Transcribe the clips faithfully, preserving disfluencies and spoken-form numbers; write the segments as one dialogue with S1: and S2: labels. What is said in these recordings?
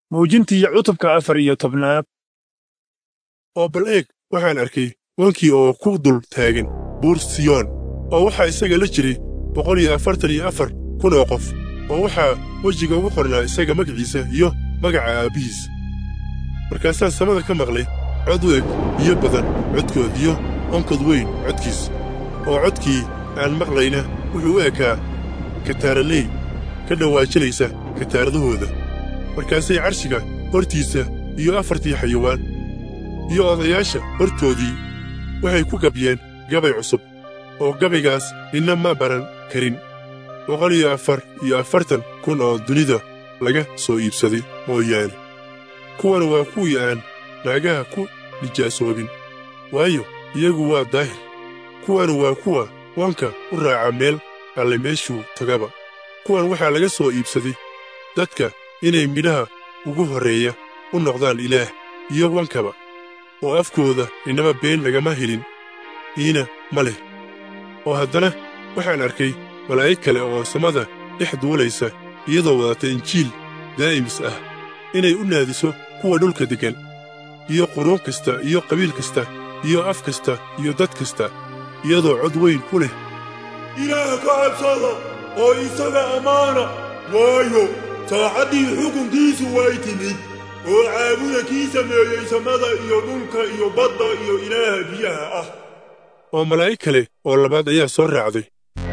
S1: muujintii cutubka afar iyo tobnaad.
S2: oo bal eeg waxaan arkay wankii oo ku dul taagan buur Siyoon, oo waxaa isaga la jiray boqol iyo afartan iyo afar kun oo qof, oo waxaa wejiga ugu qornaa isaga magaciisa iyo magaca aabbihiis. markaasaan samada ka maqlay cod u eg biyo badan codkood iyo onkod weyn codkiis, oo codkii aan maqlayna wuxuu u ekaa kataaraley ka dhawaajinaysa kataaradahooda. markaasay carshiga hortiisa iyo afartii xayawaan iyo odayaasha hortoodii waxay ku gabyeen gabay cusub, oo gabaygaas ninna ma baran karin. boqol iyo afar iyo afartan kun oo dunida laga soo iibsaday mooyaane. kuwan waa kuwii aan naagaha ku nijaasoobin, waayo iyagu waa daahir. kuwan waa kuwa wanka u raaca meel alle meeshuu tagaba. kuwan waxaa laga soo iibsaday dadka inay midhaha ugu horreeya u noqdaan ilaah iyo wankaba, oo afkooda inaba been lagama helin, iina ma leh. oo haddana waxaan arkay malaa'ig kale oo samada dhex duulaysa, iyadoo wadata injiil daa'imis ah, inay u naadiso kuwa dhulka deggan, iyo quruun kasta iyo qabiil kasta iyo af kasta iyo dad kasta, iyadoo cod weyn ku leh:
S3: ilaah ka cabsada oo isaga ammaana, waayo saacaddii xukunkiisu way timid. oo caabuda kii sameeyey samada iyo dhulka iyo badda iyo ilaaha biyaha ah.
S2: oo malaa'ig kale oo labaad ayaa soo raacday,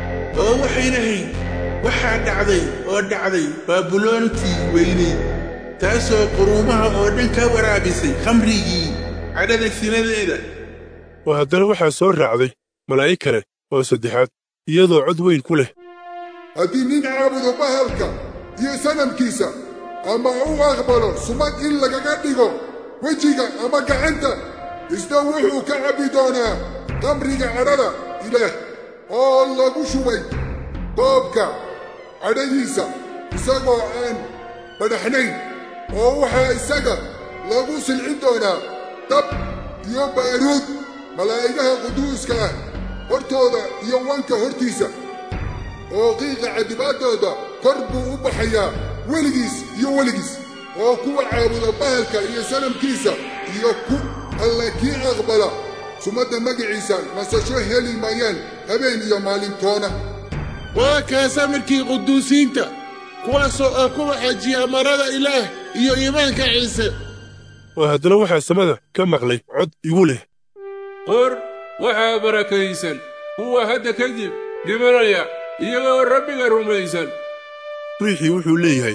S4: oo waxay lahayd waxaa dhacday oo dhacday baabuloontii weyneyd, taasoo quruumaha oo dhan ka waraabisay khamrigii cadhada sinadeeda.
S2: oo haddana waxaa soo raacday malaa'ig kale oo saddexaad, iyadoo cod weyn ku leh:
S5: haddii nin caabudo bahalka iyo sanamkiisa, ama u aqbalo sumad in lagaga dhigo wejiga ama gacanta, isna wuxuu ka cabbi doonaa khamriga cadhada ilaah oo lagu shubay koobka cadhadiisa, isagoo aan badhaxnayn. oo waxaa isaga lagu silcin doonaa dab iyo baaruud malaa'igaha quduuska ah hortooda iyo wanka hortiisa, oo qiiqa cadibaaddooda kor buu u baxayaa weligiis iyo weligiis. oo kuwa caabuda bahalka iyo sanamkiisa iyo ku alle kii aqbala sumadda magaciisa nasasho heli maayaan habeen iyo maalintoona.
S4: waa kaa samirkii quduusiinta, kuwaasoo ah kuwa xajiya amarada ilaah iyo iimaanka ciise.
S2: oo haddana waxaa samada ka maqlay cod igu leh:
S6: qor waxaa barakaysan kuwa hadda kadib dhimanaya iyagoo rabbiga rumaysan.
S2: riixii wuxuu leeyahay: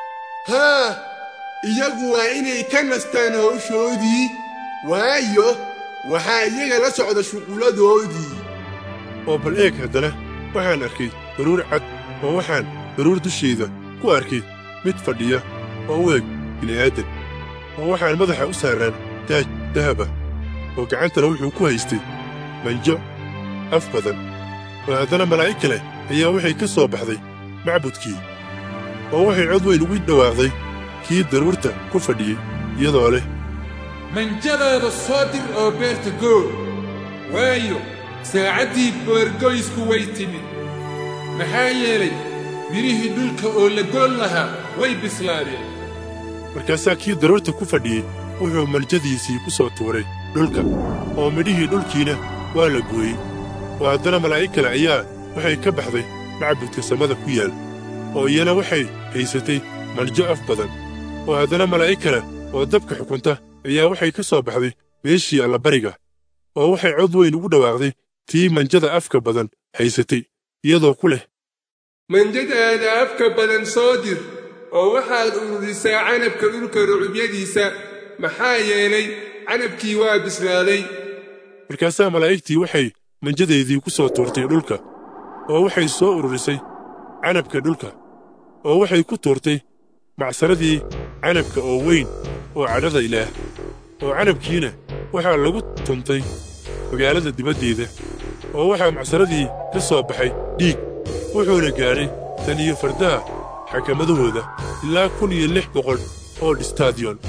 S4: haa, iyagu waa inay ka nastaan hawshoodii, waayo waxaa iyaga la socda shuqulladoodii.
S2: oo bal eeg haddana waxaan arkay daruur cad, oo waxaan daruur dusheeda ku arkay mid fadhiya oo u eg bini'aadan, oo waxaan madaxa u saaraan taaj dahaba, oo gacantana wuxuu ku haystay manjo af badan. oo haddana malaa'ig kale ayaa waxay ka soo baxday macbudkii, oo waxay cod weyn ugu dhawaaqday kii daruurta ku fadhiyey, iyadoo leh:
S6: manjadaada soo dir oo beerta goo, waayo saacaddii boorgoysku way timid. maxaa yeelay midhihii dhulka oo la goon lahaa way bislaadeen.
S2: markaasaa kii daruurta ku fadhiyey wuxuu manjadiisii ku soo tuuray dhulka, oo midhihii dhulkiina waa la gooyey. oo haddana malaa'ig kale ayaa waxay ka baxday macbudka samada ku yaal, oo iyana waxay haysatay manjo af badan. oo haddana malaa'ig kale oo dabka xukunta ayaa waxay ka soo baxday meeshii allabariga, oo waxay cod weyn ugu dhawaaqday tii manjada afka badan haysatay, iyadoo ku leh:
S6: manjadaada afka badan soo dir, oo waxaad ururisaa canabka dhulka rucubyadiisa, maxaa yeelay canabkii waa bislaaday.
S2: markaasaa malaa'igtii waxay manjadeedii ku soo tuurtay dhulka, oo waxay soo ururisay canabka dhulka, oo waxay ku tuurtay macsaradii canabka oo weyn oo cadhada ilaah. oo canabkiina waxaa lagu tuntay magaalada dibaddeeda, oo waxaa macsaradii ka soo baxay dhiig, wuxuuna gaadhay tan iyo fardaha xakamadahooda ilaa kun iyo lix boqol oo dhistaadyoon.